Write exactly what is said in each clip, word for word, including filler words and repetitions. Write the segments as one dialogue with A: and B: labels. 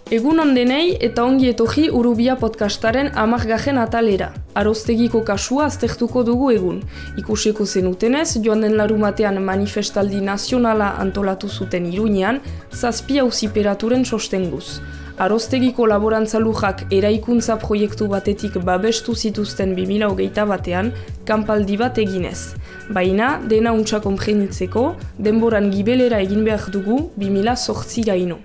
A: Egun ondenei eta ongi etorri Urubia podcastaren hamargarren atalera. Aroztegiko kasua aztertuko dugu egun. Ikusiko zenutenez, joan den larumatean manifestaldi nazionala antolatu zuten Iruñean, zazpi auziperaturen sostenguz. Aroztegiko laborantza lujak eraikuntza proiektu batetik babestu zituzten bi mila hogeita batean, kanpaldi bat eginez. Baina, dena untsa konprenitzeko, denboran gibelera egin behar dugu bi mila zortzi gaino.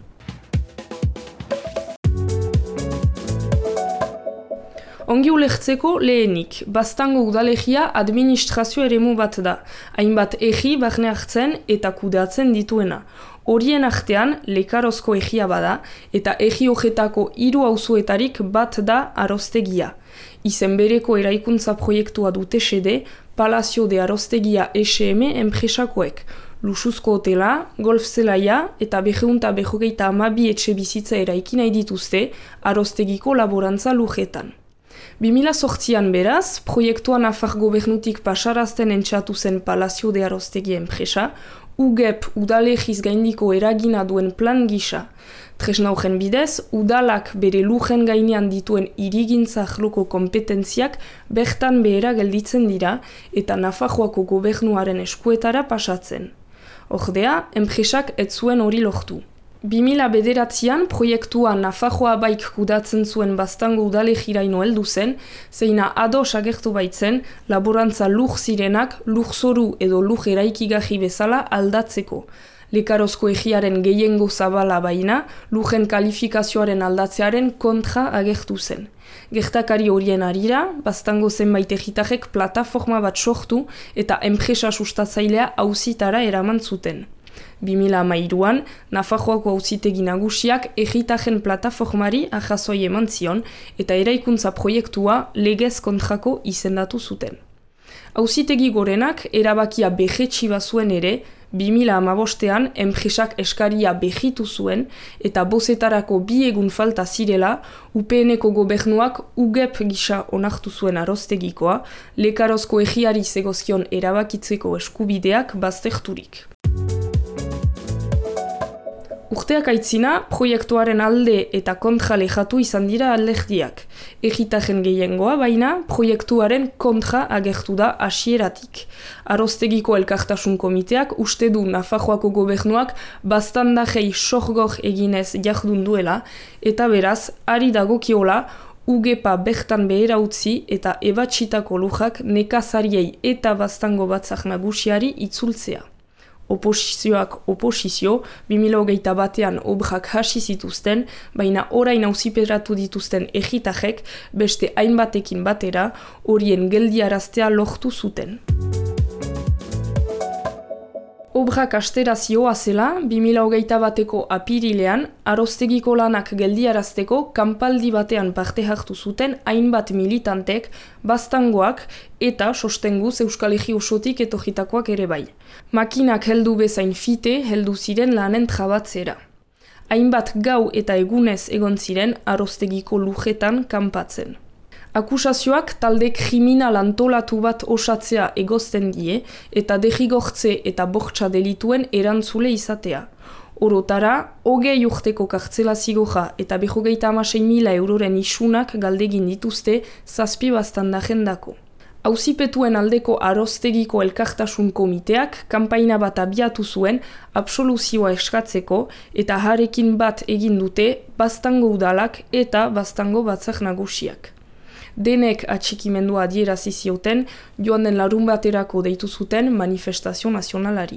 A: Ongi ulertzeko lehenik, Baztango udalerria administrazio eremu bat da, hainbat egi barne hartzen eta kudeatzen dituena. Horien artean, Lekarozko egia bada, eta egi hogetako hiru auzoetarik bat da Aroztegia. Izen bereko eraikuntza proiektua dute xede, Palacio de Aroztegia S M enpresakoek. Luxuzko hotela, golf zelaia eta berreunta berrogeita hamabi etxe bizitza eraiki nahi dituzte Aroztegiko laborantza lujetan. bi mila zortzian beraz, proiektua Nafar gobernutik pasarazten entxatu zen Palacio de Aroztegia enpresa, U G E P udalegiz gaindiko eragina duen plan gisa. Tresna horren bidez, udalak bere lujen gainean dituen hirigintza arloko kompetentziak bertan behera gelditzen dira eta Nafarroako gobernuaren eskuetara pasatzen. Ordea, enpresak ez zuen hori lortu. bi mila bederatzian proiektua Nafarroa baik kudatzen zuen Baztango udalegiraino heldu zen, zeina ados agertu baitzen laborantza lur zirenak lurzoru edo lur eraikigarri bezala aldatzeko. Lekarozko egiaren gehiengo zabala baina, lujen kalifikazioaren aldatzearen kontra agertu zen. Gertakari horien arira, Baztango zenbait egitarek plataforma bat sortu eta enpresa sustatzailea auzitara eraman zuten. bi mila hamairuan, Nafarroako auzitegi nagusiak egitajen plataformari ahazoi eman zion eta eraikuntza proiektua legez kontrako izendatu zuten. Auzitegi gorenak erabakia behetsi bazuen ere, bi mila hamabostean enpresak eskaria behitu zuen eta bozetarako bi egun falta zirela, U P N-eko gobernuak U G E P gisa onartu zuen Aroztegikoa, Lekarozko egiari zegozkion erabakitzeko eskubideak bazterturik. Urteak aitzina, proiektuaren alde eta kontra lehatu izan dira alderdiak. Egitajen gehiengoa baina, proiektuaren kontra agertu da hasieratik. Aroztegiko elkartasun komiteak uste du Nafarroako gobernuak baztandajei sorgor eginez jardun duela, eta beraz, ari dagokiola, U G E P-a bertan behera utzi eta ebatsitako lujak nekazariei eta Baztango batzar nagusiari itzultzea. Oposizioak oposizio, bi mila hogeita batean obrak hasi zituzten, baina orain auziperatu dituzten egitajek beste hainbatekin batera horien geldiaraztea lortu zuten. Obrak asterazioa zela, bi mila hogeita bateko apirilean, Aroztegiko lanak geldiarazteko kanpaldi batean parte hartu zuten hainbat militantek, Baztangoak eta sostenguz Euskal Herri osotik etorritakoak ere bai. Makinak heldu bezain fite heldu ziren lanen trabatzera. Hainbat gau eta egunez egon ziren Aroztegiko lujetan kanpatzen. Akusazioak talde kriminal antolatu bat osatzea egozten die eta derrigortze eta bortxa delituen erantzule izatea. Orotara, hogei urteko kartzela zigorra eta berrogeita hamasei mila euroren isunak galdegin dituzte zazpi baztandajen dako. Auzipetuen aldeko Aroztegiko elkartasun komiteak kanpaina bat abiatu zuen absoluzioa eskatzeko eta harekin bat egin dute Baztango udalak eta Baztango batzar nagusiak. Denek atxikimendua adierazi zioten, joan den larun baterako deitu zuten manifestazio nazionalari.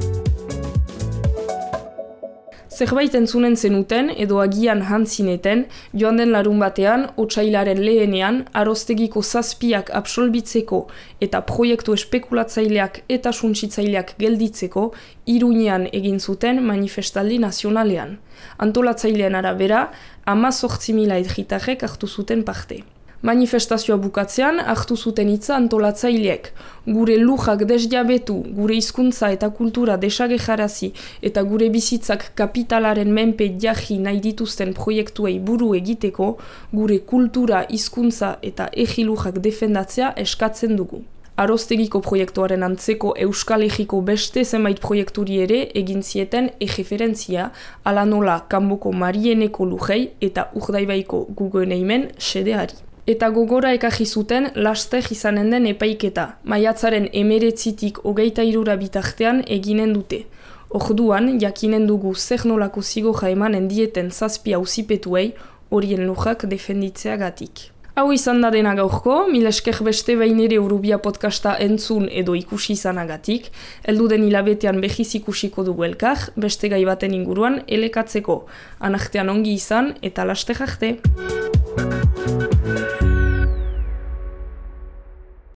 A: Zerbait entzunen zenuten edo agian jantzineten, joan den larun batean, otsailaren lehenean, Aroztegiko zazpiak absolbitzeko eta proiektu espekulatzaileak eta suntsitzaileak gelditzeko, Iruñean egin zuten manifestaldi nazionalean. Antolatzailean arabera, hamazortzi mila egitarek hartu zuten parte. Manifestazioa bukatzean hartu zuten hitza antolatzaileek. Gure lujak desjabetu, gure hizkuntza eta kultura desagejarazi eta gure bizitzak kapitalaren menpe jarri nahi dituzten proiektuei buru egiteko, gure kultura, hizkuntza eta egi lujak defendatzea eskatzen dugu. Aroztegiko proiektuaren antzeko Euskal Herriko beste zenbait proiekturi ere egin zieten erreferentzia, ala nola kanboko Marieneko lujei eta Urdaibaiko Guggenheimen sedeari. Eta gogora ekarri zuten laster izanen den epaiketa, maiatzaren emeretzitik hogeita hirura bitartean eginen dute. Orduan, jakinen dugu zer nolako zigorra emanen dieten zazpi auzipetuei horien lujak defenditzeagatik. Hau izan da dena gaurko, mil esker beste behin ere Eurubia podcasta entzun edo ikusi izanagatik, heldu den hilabetean behiz ikusiko dugu elkar, beste gai baten inguruan elekatzeko. Anartean ongi izan eta laster arte!